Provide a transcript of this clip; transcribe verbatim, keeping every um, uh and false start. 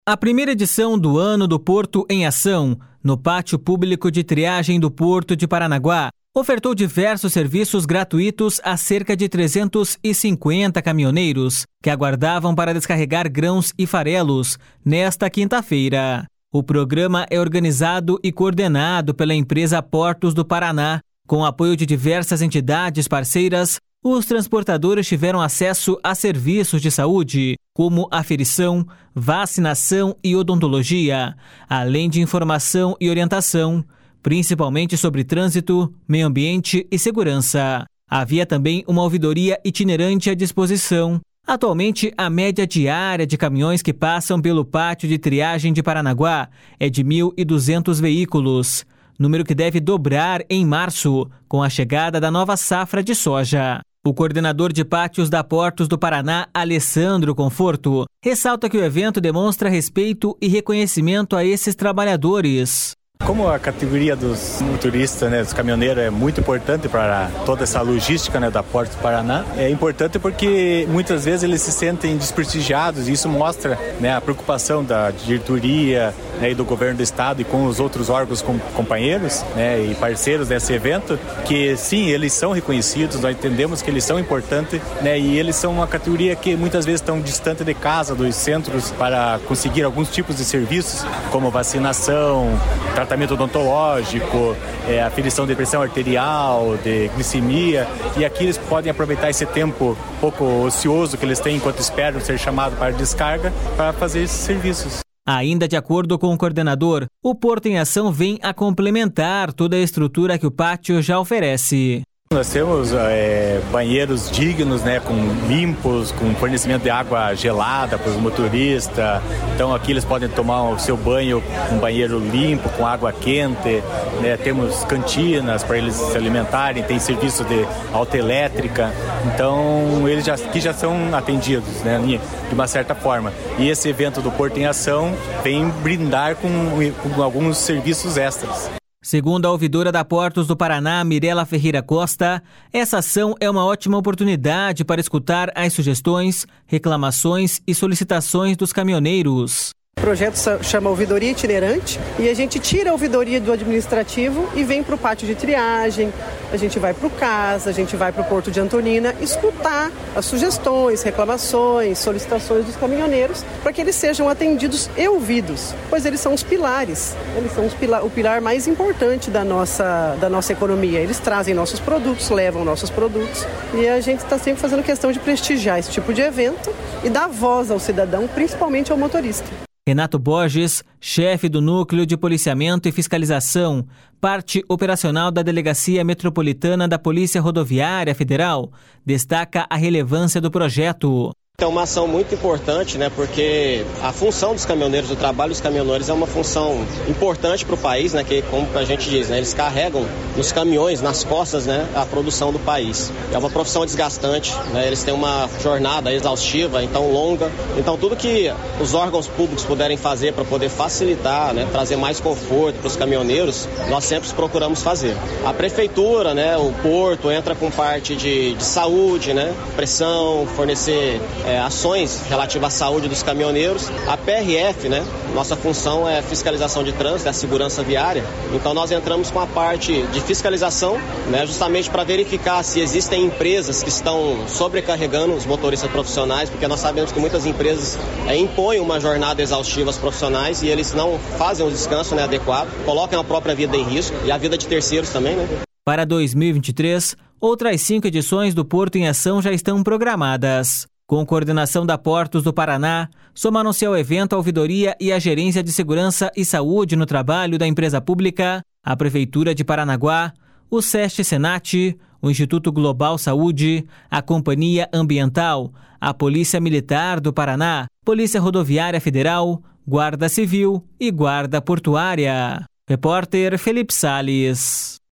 A primeira edição do Ano do Porto em Ação, no Pátio Público de Triagem do Porto de Paranaguá, ofertou diversos serviços gratuitos a cerca de trezentos e cinquenta caminhoneiros que aguardavam para descarregar grãos e farelos nesta quinta-feira. O programa é organizado e coordenado pela empresa Portos do Paraná. Com o apoio de diversas entidades parceiras, os transportadores tiveram acesso a serviços de saúde, como aferição, vacinação e odontologia, além de informação e orientação, principalmente sobre trânsito, meio ambiente e segurança. Havia também uma ouvidoria itinerante à disposição. Atualmente, a média diária de caminhões que passam pelo pátio de triagem de Paranaguá é de mil e duzentos veículos, número que deve dobrar em março, com a chegada da nova safra de soja. O coordenador de pátios da Portos do Paraná, Alessandro Conforto, ressalta que o evento demonstra respeito e reconhecimento a esses trabalhadores. Como a categoria dos motoristas, né, dos caminhoneiros é muito importante para toda essa logística, né, da Portos do Paraná, é importante porque muitas vezes eles se sentem desprestigiados e isso mostra, né, a preocupação da diretoria, né, e do governo do estado e com os outros órgãos com, companheiros, né, e parceiros desse evento, que sim, eles são reconhecidos, nós entendemos que eles são importantes, né, e eles são uma categoria que muitas vezes estão distante de casa, dos centros, para conseguir alguns tipos de serviços, como vacinação, tratamento odontológico, é, aferição de pressão arterial, de glicemia, e aqui eles podem aproveitar esse tempo pouco ocioso que eles têm enquanto esperam ser chamados para descarga para fazer esses serviços. Ainda de acordo com o coordenador, o Porto em Ação vem a complementar toda a estrutura que o pátio já oferece. Nós temos é, banheiros dignos, né, com limpos, com fornecimento de água gelada para os motoristas. Então aqui eles podem tomar o seu banho com um banheiro limpo, com água quente. Né? Temos cantinas para eles se alimentarem, tem serviço de autoelétrica. Então eles já, aqui já são atendidos, né, de uma certa forma. E esse evento do Porto em Ação vem brindar com, com alguns serviços extras. Segundo a ouvidora da Portos do Paraná, Mirela Ferreira Costa, essa ação é uma ótima oportunidade para escutar as sugestões, reclamações e solicitações dos caminhoneiros. O projeto chama Ouvidoria Itinerante e a gente tira a ouvidoria do administrativo e vem para o pátio de triagem, a gente vai para o CAS, a gente vai para o Porto de Antonina escutar as sugestões, reclamações, solicitações dos caminhoneiros para que eles sejam atendidos e ouvidos, pois eles são os pilares, eles são os pilar, o pilar mais importante da nossa, da nossa economia. Eles trazem nossos produtos, levam nossos produtos e a gente está sempre fazendo questão de prestigiar esse tipo de evento e dar voz ao cidadão, principalmente ao motorista. Renato Borges, chefe do Núcleo de Policiamento e Fiscalização, parte operacional da Delegacia Metropolitana da Polícia Rodoviária Federal, destaca a relevância do projeto. É uma ação muito importante, né, porque a função dos caminhoneiros, o trabalho dos caminhoneiros é uma função importante para o país, né, que como a gente diz, né, eles carregam nos caminhões, nas costas, né, a produção do país. É uma profissão desgastante, né, eles têm uma jornada exaustiva, então longa. Então tudo que os órgãos públicos puderem fazer para poder facilitar, né, trazer mais conforto para os caminhoneiros, nós sempre procuramos fazer. A prefeitura, né, o porto entra com parte de, de saúde, né, pressão, fornecer É, ações relativas à saúde dos caminhoneiros. A P R F, né, nossa função é fiscalização de trânsito, é a segurança viária. Então nós entramos com a parte de fiscalização, né, justamente para verificar se existem empresas que estão sobrecarregando os motoristas profissionais, porque nós sabemos que muitas empresas é, impõem uma jornada exaustiva aos profissionais e eles não fazem o descanso, né, adequado, colocam a própria vida em risco e a vida de terceiros também, né? Para dois mil e vinte e três, outras cinco edições do Porto em Ação já estão programadas. Com coordenação da Portos do Paraná, somaram-se ao evento a ouvidoria e a Gerência de Segurança e Saúde no Trabalho da empresa pública, a Prefeitura de Paranaguá, o SESC Senat, o Instituto Global Saúde, a Companhia Ambiental, a Polícia Militar do Paraná, Polícia Rodoviária Federal, Guarda Civil e Guarda Portuária. Repórter Felipe Salles.